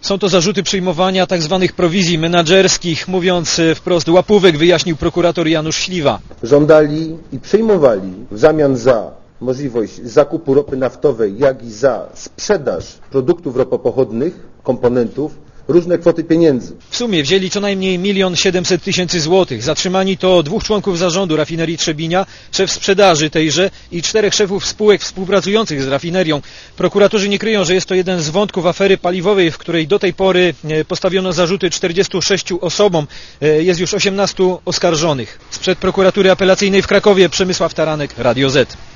Są to zarzuty przyjmowania tzw. prowizji menadżerskich. Mówiąc wprost, łapówek, wyjaśnił prokurator Janusz Śliwa. Żądali i przyjmowali w zamian za możliwość zakupu ropy naftowej, jak i za sprzedaż produktów ropopochodnych, komponentów, różne kwoty pieniędzy. W sumie wzięli co najmniej 1 700 000 złotych. Zatrzymani to 2 członków zarządu rafinerii Trzebinia, szef sprzedaży tejże i 4 szefów spółek współpracujących z rafinerią. Prokuratorzy nie kryją, że jest to jeden z wątków afery paliwowej, w której do tej pory postawiono zarzuty 46 osobom. Jest już 18 oskarżonych. Sprzed prokuratury apelacyjnej w Krakowie Przemysław Taranek, Radio Z.